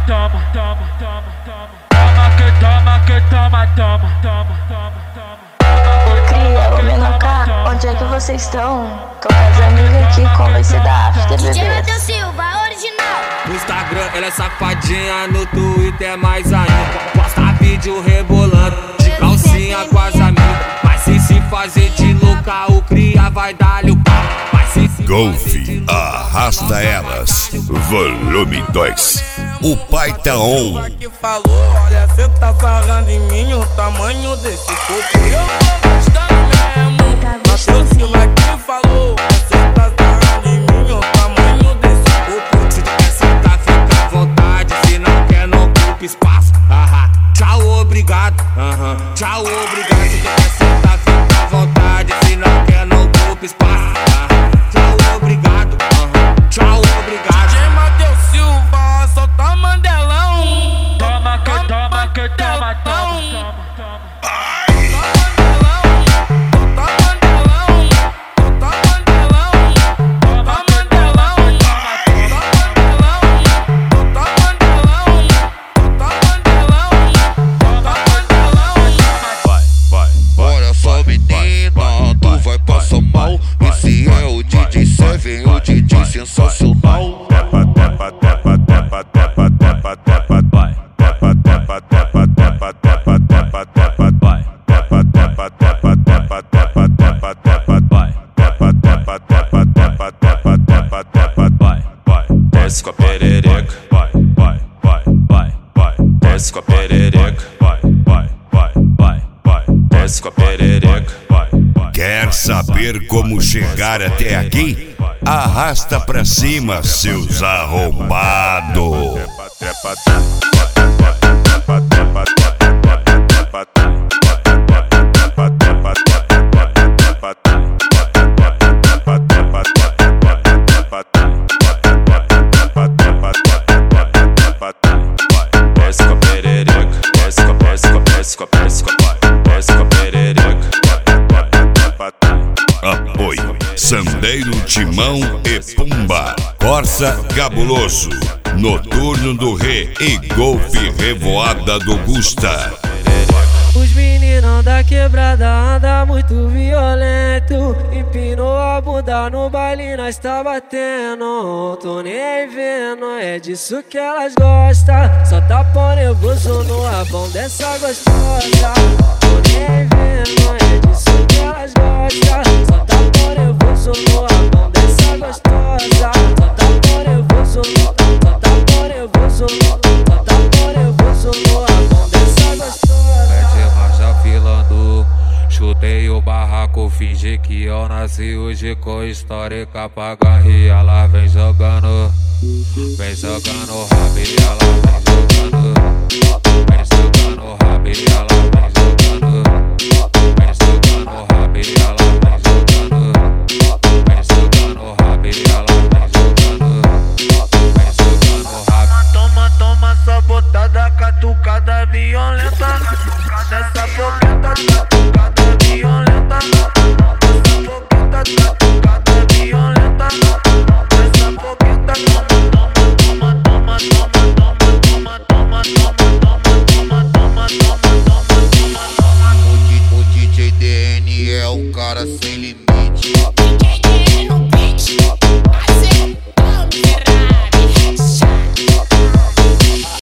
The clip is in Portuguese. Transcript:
toma, toma, toma, toma. Toma que toma, que toma, toma, toma, toma, toma. Ô cria, ô Menoká, onde é que vocês estão? Tô com as amigas aqui, qual vai ser da after, bebê? DJ Matheus Silva, original. No Instagram ela é safadinha, no Twitter é mais ainda. Posta vídeo rebolando, de calcinha com as amigas. Mas se fazer de louca, o cria vai dar-lhe o pau. Golf, arrasta elas, volume 2. O pai tá on. Que falou, olha, cê tá sarrando em mim o tamanho desse corpo. Eu tô gostando mesmo. Matheus Silva que falou, cê tá sarrando em mim o tamanho desse corpo. Se tu quer sentar, fica à vontade. Se não quer, não ocupa espaço. Tchau, obrigado. Tchau, obrigado. Se tu quer sentar, fica à vontade. Se não quer, não ocupa espaço. Tchau, obrigado. Tchau, obrigado. DJ Matheus Silva, solta Mandelão. Toma que toma, que toma, toma, toma, toma. Olha só menina, tu vai passar mal. Esse é o DJ Seven, o DJ sensacional. Tepa, tepa, tepa, tepa, tepa, tepa, tepa, vai. Tepa, tepa, tepa, tepa, tepa, tepa, tepa, vai. Tepa, tepa, tepa, tepa, tepa, tepa, tepa, vai. Tepa, tepa, tepa, tepa, tepa, tepa, tepa, vai. Desce com a perereca. Vai, vai, vai, vai, vai. Desce com a perereca. Vai, vai, vai, vai, vai. Desce com a perereca. Vai, vai. Quer saber como chegar até aqui? Arrasta pra cima, seus arrombados. Desce com a perereca. Desce com a perereca. Desce com a perereca. Apoio Sandeiro, Timão e Pumba, Corsa Cabuloso, Noturno do Rê e Golfe Revoada do Gusta. Os meninos da quebrada andam muito violento. Empinou a bunda no baile, nós tá batendo. Tô nem aí vendo, é disso que elas gostam. Só tá pão nervoso no rabão dessa gostosa. Tô nem aí vendo, é disso que elas gostam. Só tá pão nervoso no rabão dessa gostosa. Só tá pão nervoso no, só tá pão nervoso no, só tá pão nervoso no rabão dessa gostosa. Marcha filando, chutei o barraco, fingi que eu nasci hoje com histórica pra garrir. Ela vem jogando rabi, ela vem jogando rabi, ela